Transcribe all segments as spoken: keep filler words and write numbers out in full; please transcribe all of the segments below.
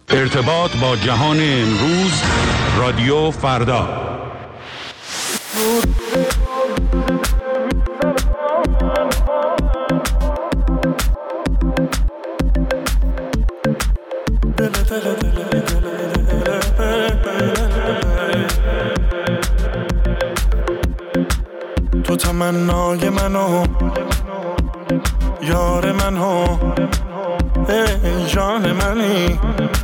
ارتباط با جهان امروز، رادیو فردا. تو تمنای منو، یار منو، ای جان منی،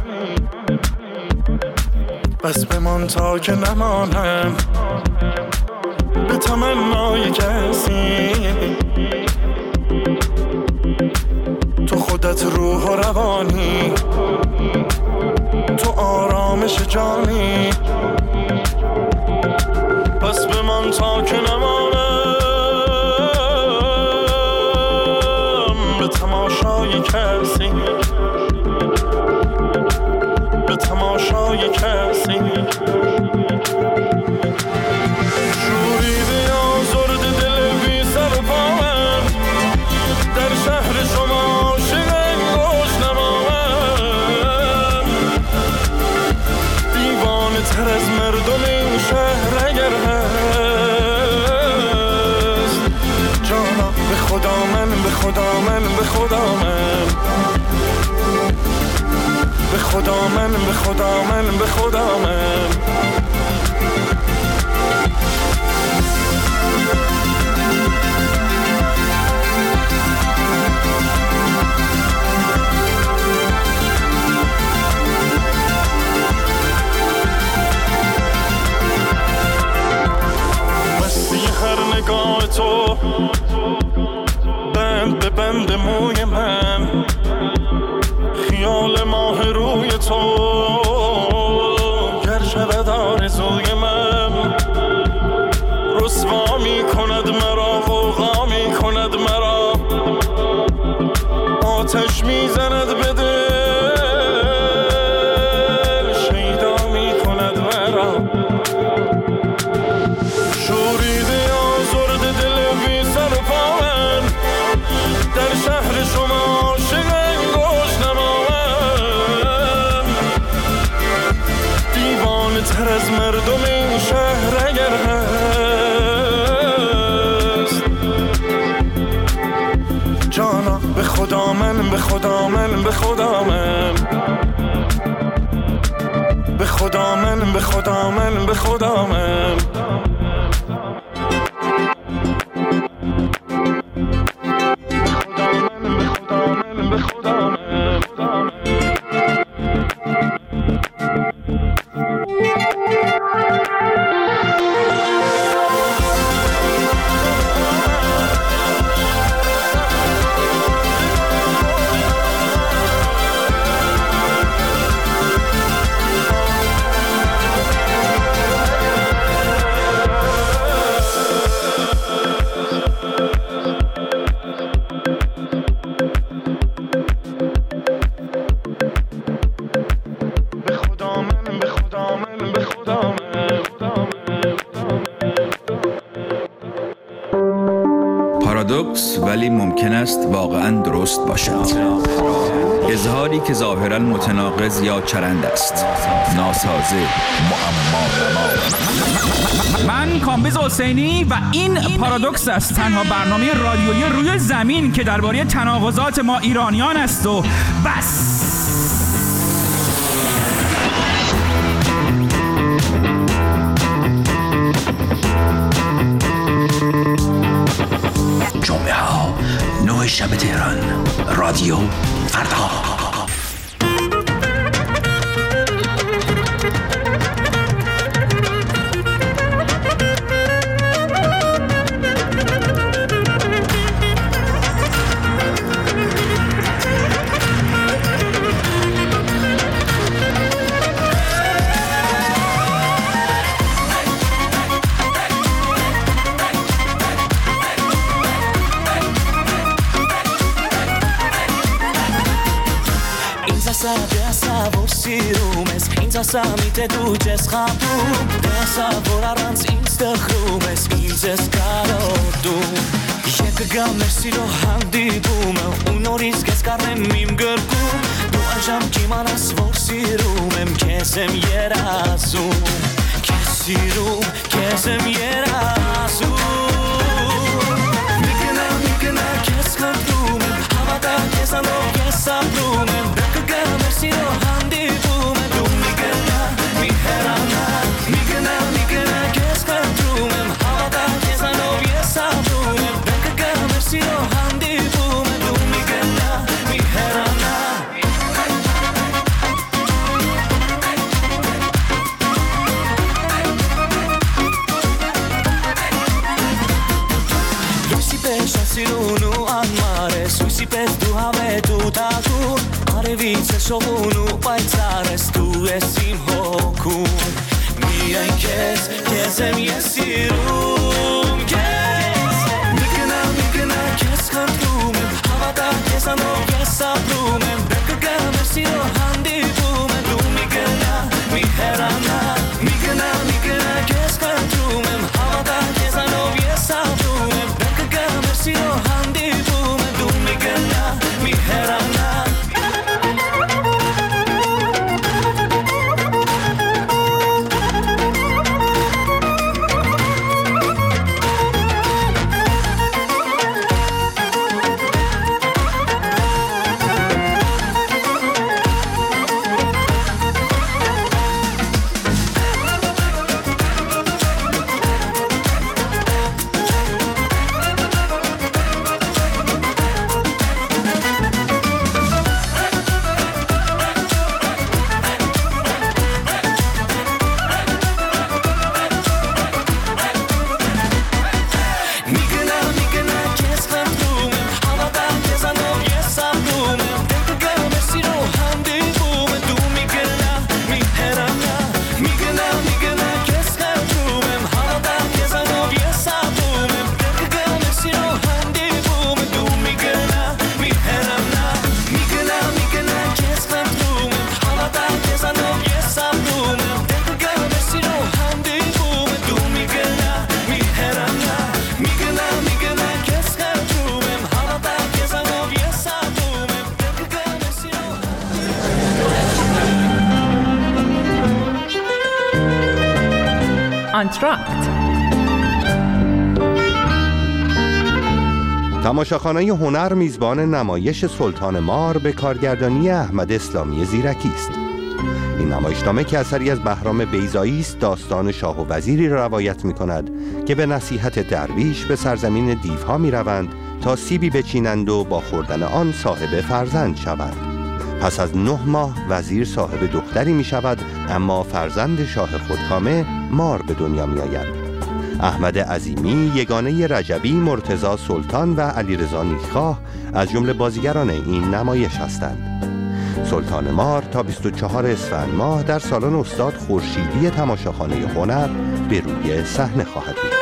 بس بمان تا که نمانم به تمنای کسی. تو خودت روح و روانی، تو آرامش جانی، پس بمان تا که نمانم به تماشای کسی، به تماشای کسی. شوریده آزرد دل بی سر و پامن، در شهر شما عاشق انگوش نمامن. دیوانه تر از مردم این شهر اگر هست، جانا به خدا من، به خدا من، به خدا من، به خدا من، به خدا من، به خدا من. مستی هر نگاه تو، بند به بند موی من، خیال ماه روی تو گر شود آرزوی من. رسوا می کند مرا، غوغا می کند مرا، آتش می زند به دل، شیدا می کند مرا. شوریده آزرد دل بی سر و پا من، در شهر شما عاشق انگوش نمامن. دیوانه تر از مردم این شهر اگر هست، جانا به خدا من، به خدا من، به خدا من، به خدا من، به خدا من، به خدا من. پارادوکس ولی ممکن است واقعاً درست باشد. اظهاری که ظاهراً متناقض یا چرند است، ناسازه، معما. من کامبیز حسینی و این پارادوکس است، تنها برنامه رادیویی روی زمین که درباره تناقضات ما ایرانیان است و بس. جمعه ها نه شب تهران، رادیو فردا. Sam te duces khapum, te savorarans insta khrumes, inses karo tu. Jekka merci lo handi bumem unoris geskarem mim gerku du ajam kimanas vorsirum kesem yerasu kesirum kesem yerasu mikna mikna keskandrum havada kesano kesabrum Jekka merci lo handi bumem du mikna miherana mikna mikna keskandrum havada kesano kesabrum Siro handi bume du migana mi herana Luisi pesha sirunu anmare Suisi pes du have tu taku Are vice shovunu paitzares tu esim hoku Mi aikes kesem yesirum kes Mikna mikna keskandrum havada kesano kesabrum Jekka merci lo handi bume du migana mi herana Mikna mikna keskandrum havada kesano kesabrum Jekka merci lo handi bume du migana mi herana آنتراکت. تماشاخانه هنر میزبان نمایش سلطان مار به کارگردانی احمد اسلامی زیرکی است. این نمایشنامه که اثری از بهرام بیضایی است داستان شاه و وزیری را روایت می کند که به نصیحت درویش به سرزمین دیوها می روند تا سیبی بچینند و با خوردن آن صاحب فرزند شوند. پس از نه ماه وزیر صاحب دختری می شود، اما فرزند شاه خودکامه مار به دنیا می آید. احمد عظیمی، یگانه رجبی، مرتضی سلطان و علیرضا نیکخواه از جمله بازیگران این نمایش هستند. سلطان مار تا بیست و چهارم اسفند ماه در سالن استاد خورشیدی تماشاخانه هنر به روی صحنه خواهد بود.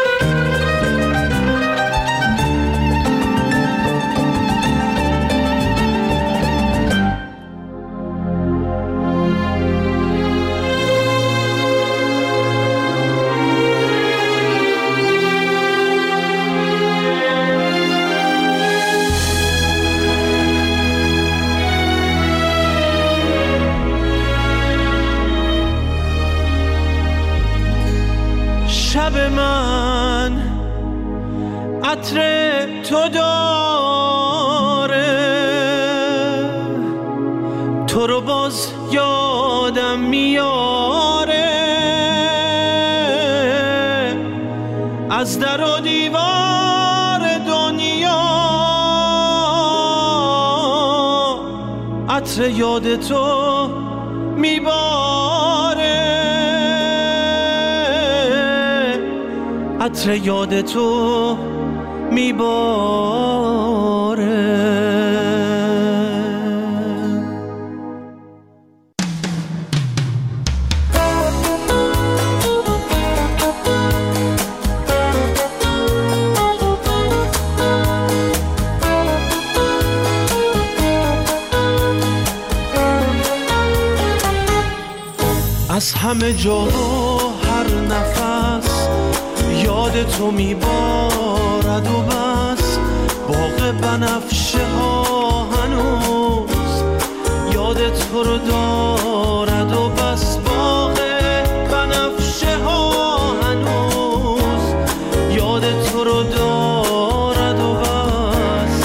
شب من عطر تو داره، تو رو باز یادم میاره، از در و دیوار دنیا عطر یاد تو میباره، عطر یاد تو میباره. از همه جا و هر نفس یاد تو میبارد و بس، باغ بنفشه ها هنوز یاد تو رو دارد و بس باغ بنفشه ها هنوز یاد تو رو دارد و بس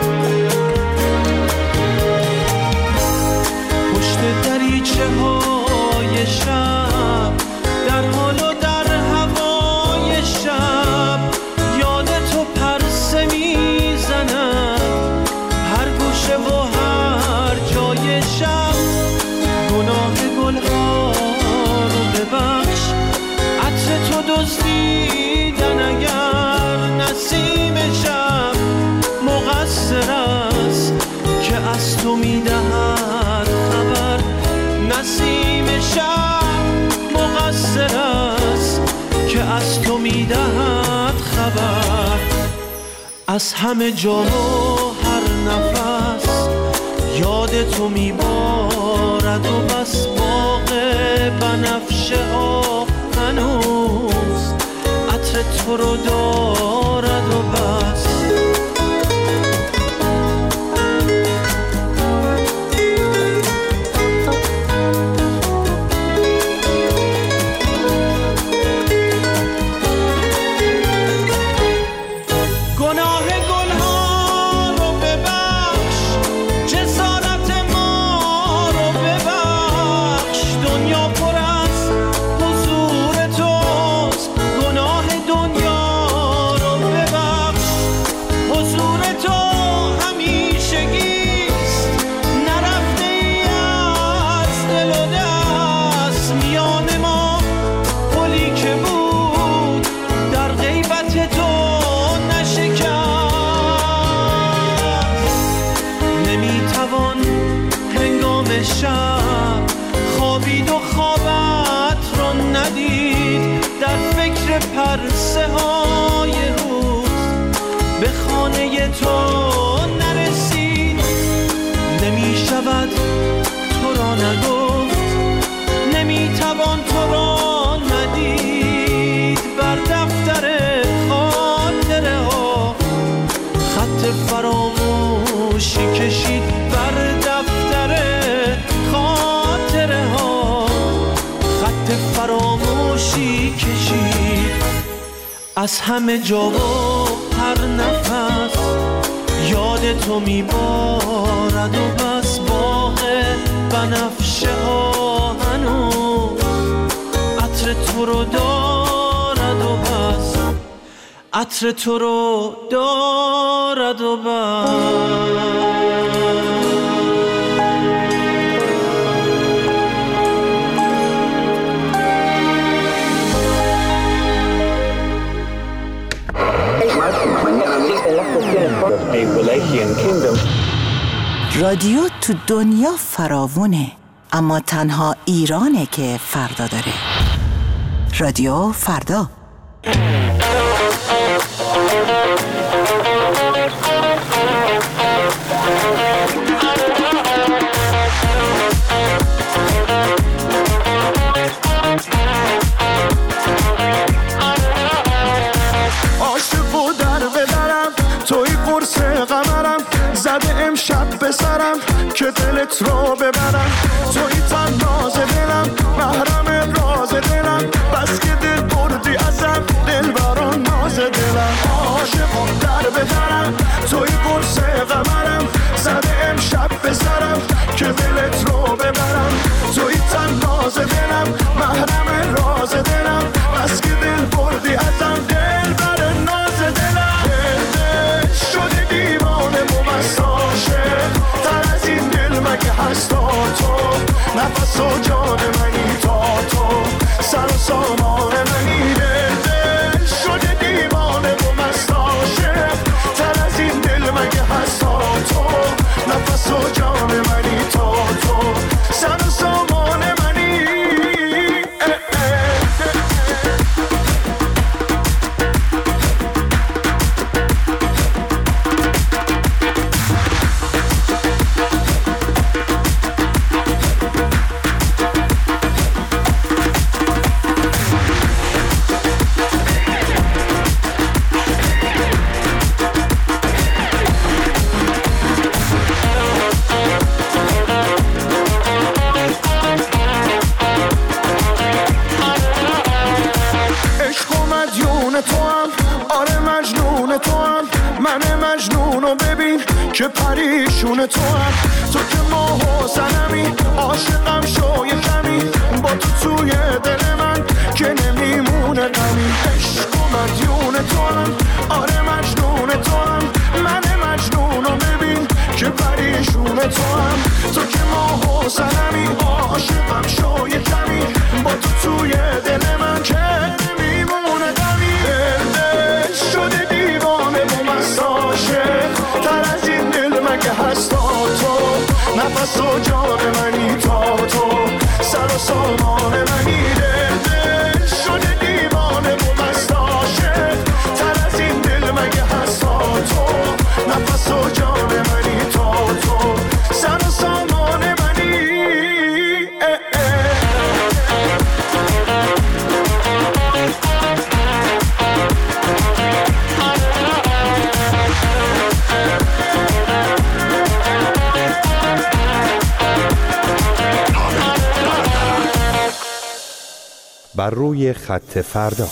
پشت دریچه های شب در حال و در هوای شب یاد تو پرسه میزند هر گوشه و هر جای شب گناه گلها رو ببخش عطر تو دزدیدن اگر نسیم شب مقصر است که از تو میدهد خبر نسیم شب مقصر است که از تو میدهد خبر از همه جا و هر نفس یاد تو میبارد و بس باغ بنفشه ها هنوز عطر تو رو دارد و بس شب خوابید و خوابت رو ندید در فکر پرسه های روز به خانه تو نرسید نمی شود تو را نگفت نمی توان تو را ندید بر دفتر خاطره ها خط فراموشی کشید بر دفتر خاطره ها خط فراموشی کشید از همه جا و هر نفس یاد تو میبارد و بس باغ بنفشه ها هنوز عطر تو رو دارد و بس عطر تو رو دارد و بس رادیو تو دنیا فراوونه اما تنها ایرانه که فردا داره. رادیو فردا. عاشق و در ببرم توی قرص قمرم زده امشب به سرم که دلت رو ببرم توی تناز دلم محرم راز دلم بس که دل بردی ازم دل بران ناز دلم عاشق و در ببرم توی قرص قمرم زده امشب به سرم که دلت رو ببرم توی تناز دلم محرم راز دلم بس که دل بردی ازم دل بران ناز دلم شده دیوانه و مساشه تر از این دل مگه هستا تو نفس و جان منی تا تو سر و سامان منی دل دل شده دیوانه و مساشه تر از این دل مگه هستا تو نفس و جان منی تا تو سر و سامان منی من مجنونو ببین که پریشون تو هم. تو که ماه و زنمی عاشقم شو یه کمی، با تو توی دل من که نمیمونه غمی. عشق و مدیون تو هم، آره مجنون تو هم. من مجنونو ببین که پریشون تو هم. تو که ماه و زنمی عاشقم شو یه کمی، با تو توی دل من که نمیمونه غمی. دل شده دیوانه و مساشه تر از این دل مگه هستا تو. نفس و جان منی تا تو، سر و سامان منی. دل شده دیوانه و مساشه تر از این دل مگه هستا تو. نفس و جان منی تا تو، سر و سامان منی. اه اه. بر روی خط فردا.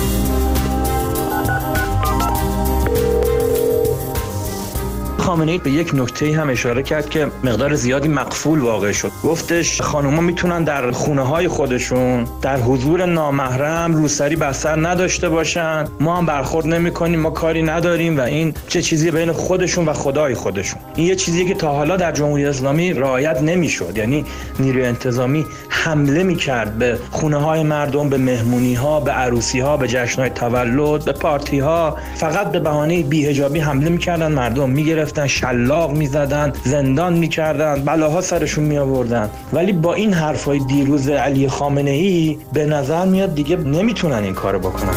خامنه‌ای به یک نکته‌ای هم اشاره کرد که مقدار زیادی مقفول واقع شد. گفتش خانوما میتونن در خونه‌های خودشون در حضور نامحرم روسری بستر نداشته باشن، ما هم برخورد نمی‌کنیم، ما کاری نداریم و این چه چیزی بین خودشون و خدای خودشون. این یه چیزیه که تا حالا در جمهوری اسلامی رعایت نمی‌شد. یعنی نیروی انتظامی حمله می‌کرد به خونه‌های مردم، به مهمونی‌ها، به عروسی‌ها، به جشن‌های تولد، به پارتی‌ها. فقط به بهانه بی‌حجابی حمله می‌کردن، مردم می‌گرفتن، شلاق میزدن، زندان میکردن، بلاها سرشون میآوردن. ولی با این حرفای دیروز علی خامنه‌ای به نظر میاد دیگه نمیتونن این کارو بکنن.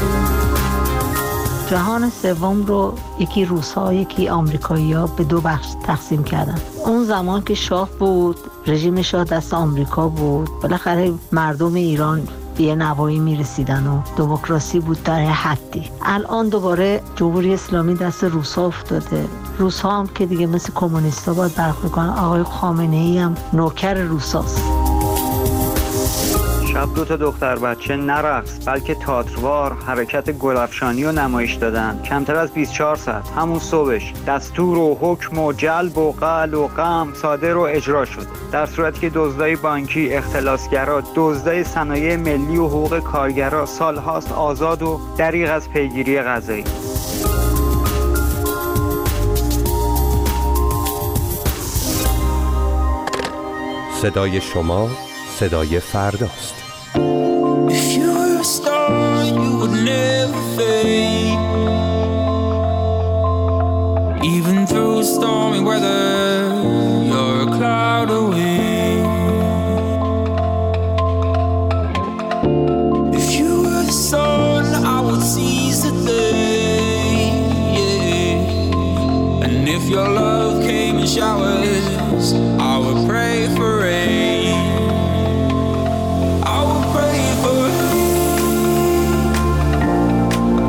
جهان سوم رو یکی روس‌ها یکی آمریکایی‌ها به دو بخش تقسیم کردن. اون زمان که شاه بود، رژیم شاه دست آمریکا بود، بالاخره مردم ایران به یه نوایی میرسیدن و دموکراسی بود در حدی. الان دوباره جمهوری اسلامی دست روس‌ها افتاده. روس‌ها هم که دیگه مثل کمونیست‌ها باید برخورد کنن. آقای خامنه‌ای هم نوکر روس‌هاست. شب دو تا دختر بچه نه رقص بلکه تئاتروار حرکت گلفشانی و نمایش دادن. کمتر از بیست و چهار ساعت همون صبحش دستور و حکم و جلب و قل و قم صادر و اجرا شد، در صورتی که دزدای بانکی، اختلاسگرا، دزدای صنایع ملی و حقوق کارگرا سالهاست آزاد و دریغ از پیگیری قضایی. صدای شما صدای فرداست. If you were a star, you would never fade. Even through stormy weather, you're a cloud away. If you were the sun, I would seize the day. Yeah. And if your love came in showers, I would pray for rain.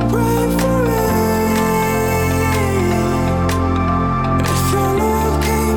Pray for rain. If your love came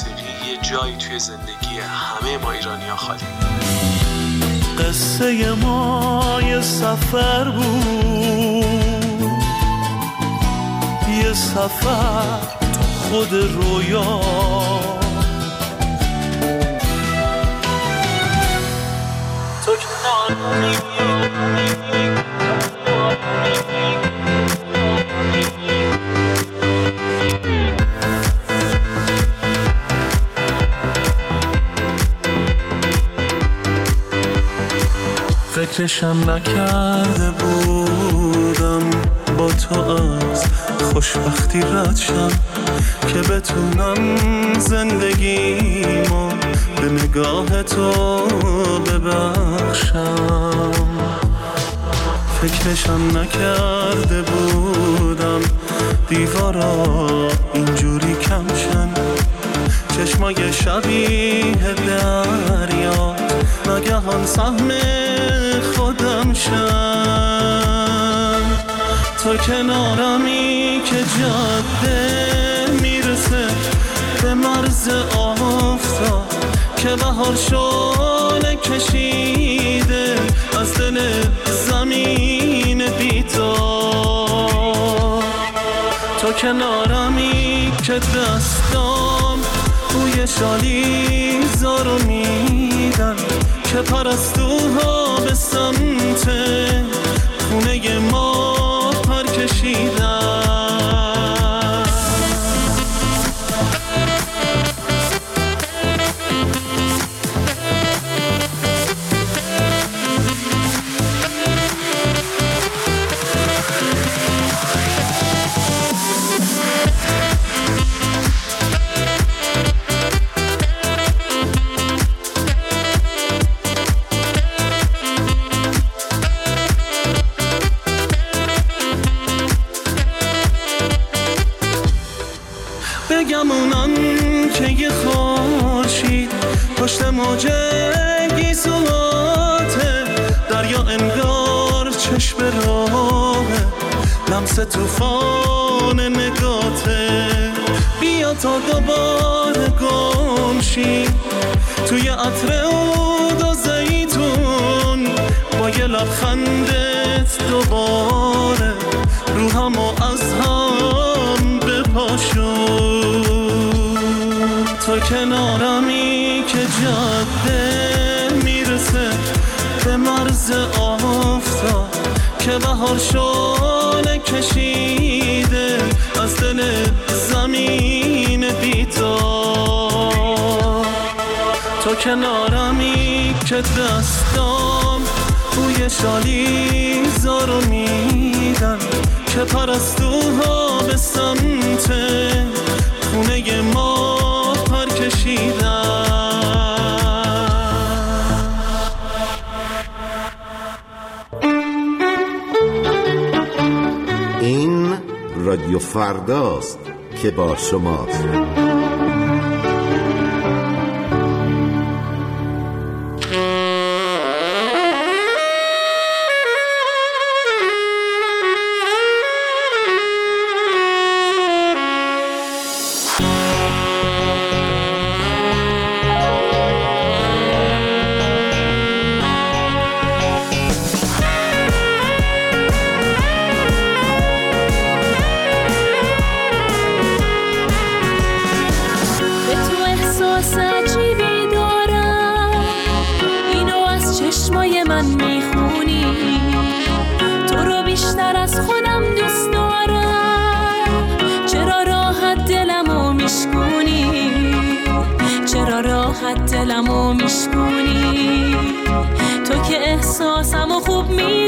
موسیقی یه جایی توی زندگی همه ما ایرانی‌ها خالی. قصه ما یه سفر بود، یه سفر تو خود رویا، تو کنار فکرشم نکرده بودم با تو از خوشبختی رد شم که بتونم زندگیمو به نگاه تو ببخشم. فکرشم نکرده بودم دیوارا اینجوری کمشن، چشمای شبیه دریا ناگهان سهم خودم شن. تو کنارمی که جاده میرسه به مرز آفتاب، که بهار شعله کشیده از دل زمین بی‌تاب. تو کنارمی که دستام بوی شالی زارو میدن، که پرستوها به سمت خونه ما پر کشیدن. بگمونم که یه خورشید پشت موجه گیسواته، دریا انگار چشم راهه، لمس توفان نگاته. بیا تا دوباره گمشی توی عطر عود و زیتون، با یه لبخندت دوباره روحمو از هم بپاشون. تو کنارمی که جاده میرسه به مرز آفتاب، که بهار شعله کشیده از دل زمین بی‌تاب. تو کنارمی که دستام بوی شالی زارو میدن، که پرستوها به سمت خونه ما پر کشیدن. این رادیو فرداست که با شماست. دلمو میشکونی، تو که احساسمو خوب می